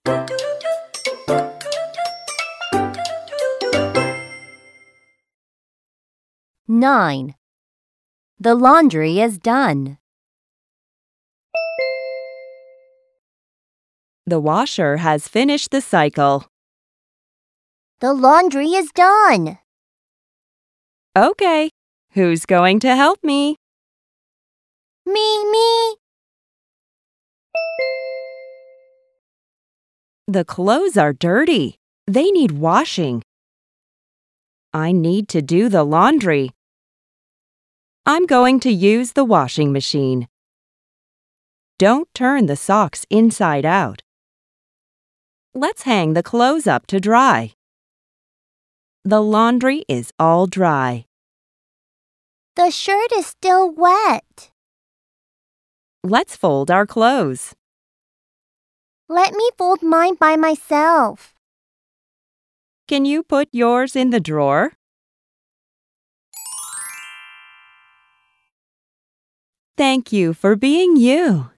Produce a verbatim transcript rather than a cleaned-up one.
Nine. The laundry is done. The washer has finished the cycle. The laundry is done. Okay, who's going to help me? Me, me. The clothes are dirty. They need washing. I need to do the laundry. I'm going to use the washing machine. Don't turn the socks inside out. Let's hang the clothes up to dry. The laundry is all dry. The shirt is still wet. Let's fold our clothes. Let me fold mine by myself. Can you put yours in the drawer? Thank you for being you.